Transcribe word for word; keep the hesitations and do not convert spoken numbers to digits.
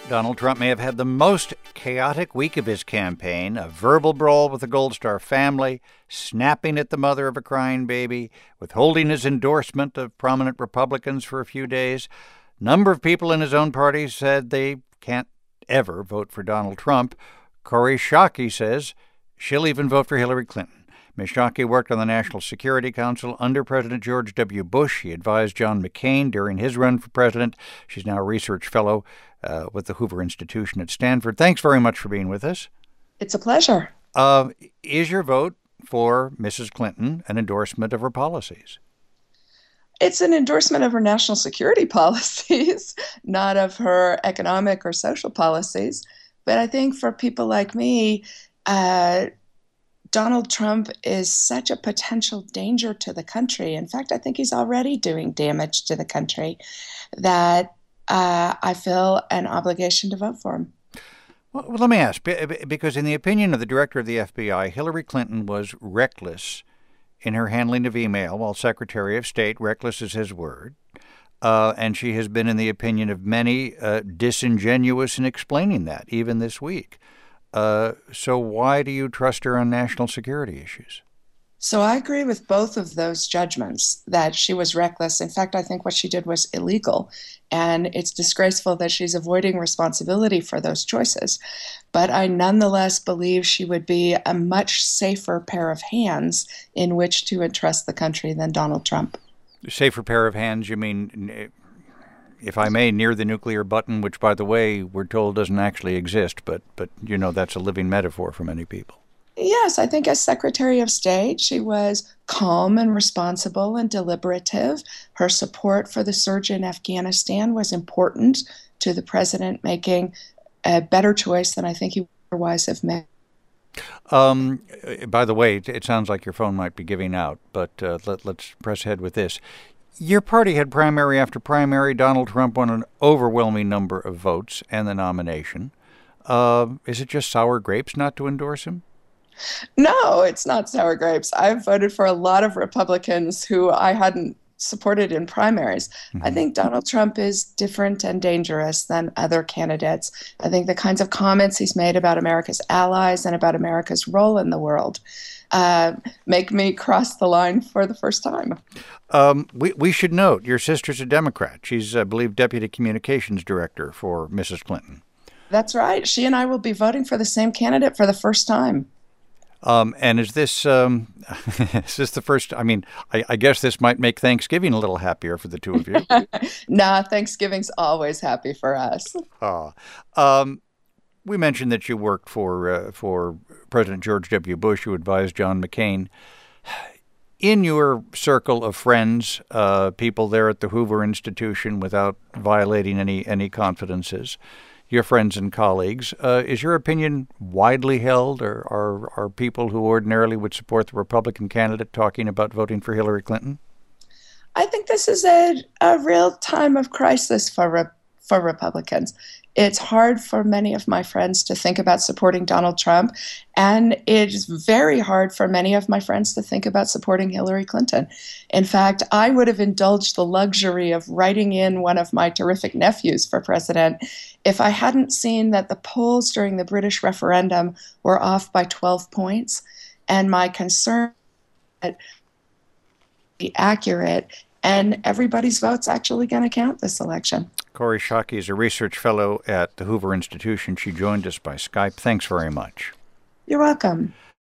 Donald Trump may have had the most chaotic week of his campaign, a verbal brawl with the Gold Star family, snapping at the mother of a crying baby, withholding his endorsement of prominent Republicans for a few days. A number of people in his own party said they can't ever vote for Donald Trump. Kori Schake says she'll even vote for Hillary Clinton. Miz Schake worked on the National Security Council under President George W. Bush. She advised John McCain during his run for president. She's now a research fellow uh, with the Hoover Institution at Stanford. Thanks very much for being with us. It's a pleasure. Uh, is your vote for Missus Clinton an endorsement of her policies? It's an endorsement of her national security policies, not of her economic or social policies. But I think for people like me, uh, Donald Trump is such a potential danger to the country. In fact, I think he's already doing damage to the country, that uh, I feel an obligation to vote for him. Well, let me ask, because in the opinion of the director of the F B I, Hillary Clinton was reckless in her handling of email while Secretary of State. Reckless is his word. Uh, and she has been, in the opinion of many, uh, disingenuous in explaining that, even this week. Uh, so why do you trust her on national security issues? So I agree with both of those judgments, that she was reckless. In fact, I think what she did was illegal, and it's disgraceful that she's avoiding responsibility for those choices. But I nonetheless believe she would be a much safer pair of hands in which to entrust the country than Donald Trump. Safer pair of hands, you mean, if I may, near the nuclear button, which, by the way, we're told doesn't actually exist, but, but you know, that's a living metaphor for many people. Yes, I think as Secretary of State, she was calm and responsible and deliberative. Her support for the surge in Afghanistan was important to the president making a better choice than I think he would otherwise have made. Um, by the way, it sounds like your phone might be giving out, but uh, let, let's press ahead with this. Your party had primary after primary. Donald Trump won an overwhelming number of votes and the nomination. Uh, is it just sour grapes not to endorse him? No, it's not sour grapes. I've voted for a lot of Republicans who I hadn't supported in primaries. Mm-hmm. I think Donald Trump is different and dangerous than other candidates. I think the kinds of comments he's made about America's allies and about America's role in the world uh, make me cross the line for the first time. Um, we, we should note your sister's a Democrat. She's, I believe, Deputy Communications Director for Missus Clinton. That's right. She and I will be voting for the same candidate for the first time. Um, and is this um, is this the first? I mean, I, I guess this might make Thanksgiving a little happier for the two of you. Nah, Thanksgiving's always happy for us. Oh. Um, we mentioned that you worked for uh, for President George W. Bush. You advised John McCain. In your circle of friends, uh, people there at the Hoover Institution, without violating any any confidences, your friends and colleagues, uh, is your opinion widely held, or are, are people who ordinarily would support the Republican candidate talking about voting for Hillary Clinton? I think this is a, a real time of crisis for re- for Republicans. It's hard for many of my friends to think about supporting Donald Trump, and it's very hard for many of my friends to think about supporting Hillary Clinton. In fact, I would have indulged the luxury of writing in one of my terrific nephews for president if I hadn't seen that the polls during the British referendum were off by twelve points, and my concern that be accurate and everybody's vote's actually going to count this election. Kori Schake is a research fellow at the Hoover Institution. She joined us by Skype. Thanks very much. You're welcome.